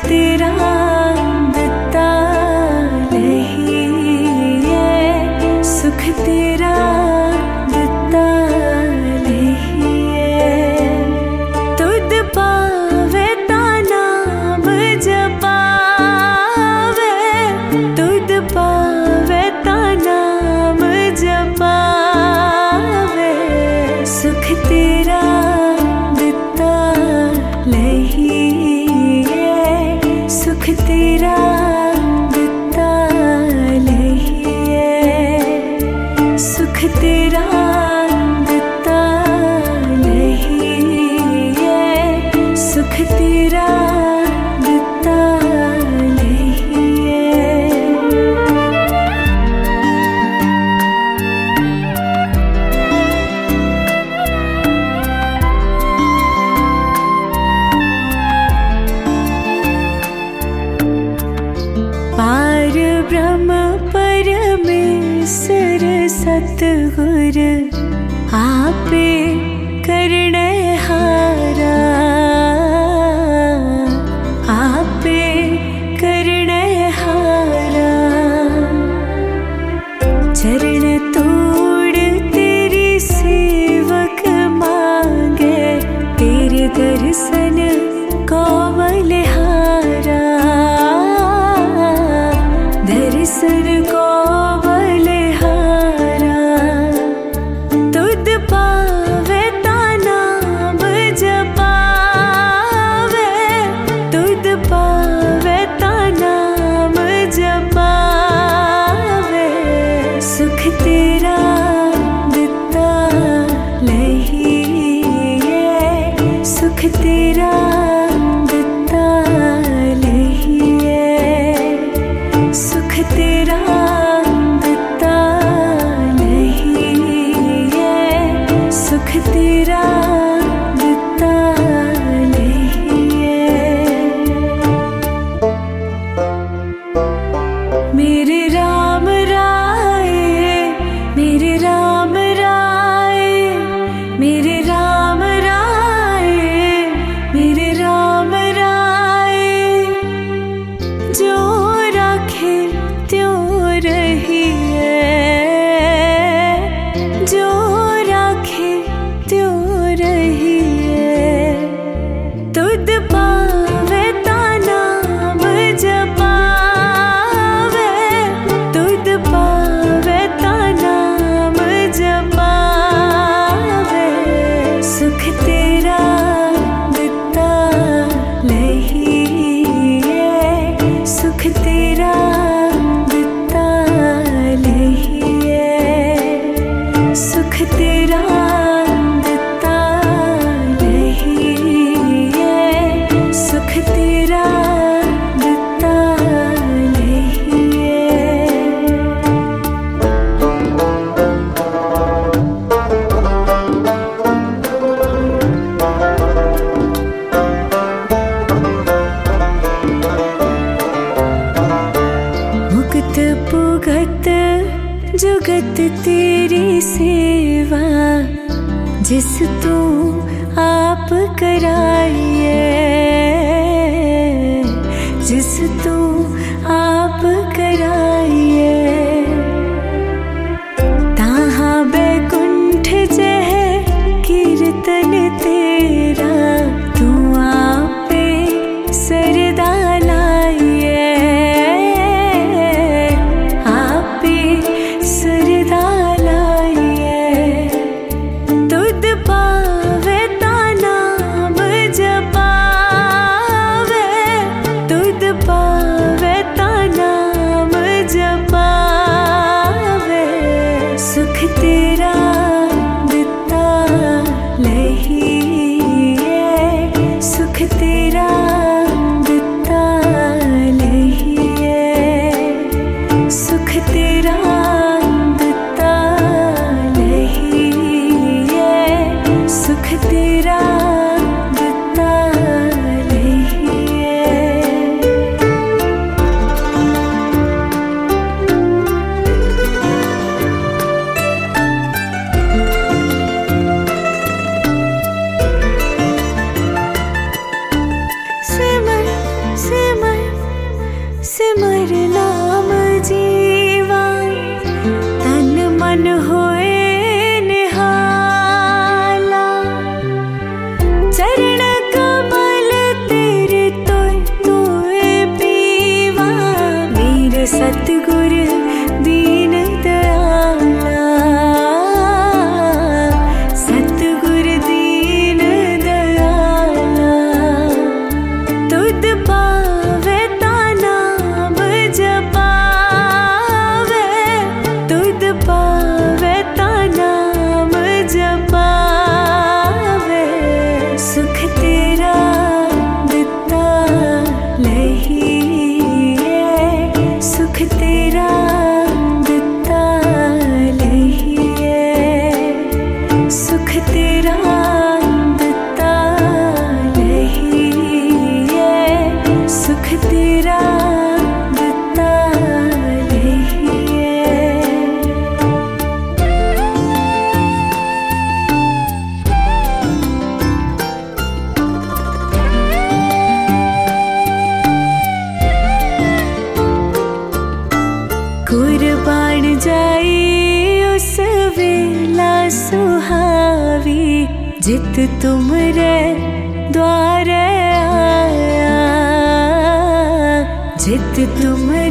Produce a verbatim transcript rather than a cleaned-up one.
तेरा दिता नहीं है, सुख तेरा दिता नहीं है। तुद पावे ता नाम जपावे, तुद पावे ता नाम जपावे, सुख तेरा दिता नहीं है, सुख तेरा दिता नहीं है, सुख तेरा दिता नहीं है, सुख तेरा दिता नहीं है। पार ब्रह्म परमेश्वर सतगुर आपे करने हारा, आपे करने हारा। चरण तोड़ तेरी सेवक मांगे, तेरे दर्शन को बलिहारा, दर्शन को बलिहारा। तुद पावे ता नाम जपावे, तुद पावे ता नाम जपावे, सुख तेरा दिता नहीं है, सुख तेरा दिता नहीं है, सुख तेरा दिता नहीं है, सुख तेरा दिता नहीं है। मेरे राम राय, मेरे राम राय, मेरे राम राय, मेरे राम राय। जो राखे त्यों रहिए, जो राखे त्यों रहिए। तुद पावे ता नाम जपावे, तुद पावे ता नाम जपावे, सुख तेरा दिता नहीं है, सुख तेरा दिता नहीं है, सुख तेरा दिता नहीं है, सुख तेरा दिता नहीं है। मुक्त पुगत जुगत तेरी सेवा, जिस तू आप कराइए, जिस तू आप कराइए। ताहाँ बैकुंठ जह कीर्तन तेरा, तू आपे सरदा लाइए, आपे सरदा लाइए। तुद पावे ता नाम जपावे, तुद पावे ता नाम जपावे, सुख तेरा दिता नहीं है, सुख तेरा दिता नहीं है, सुख तेरा जित तुमरे द्वारे आया, जित तुम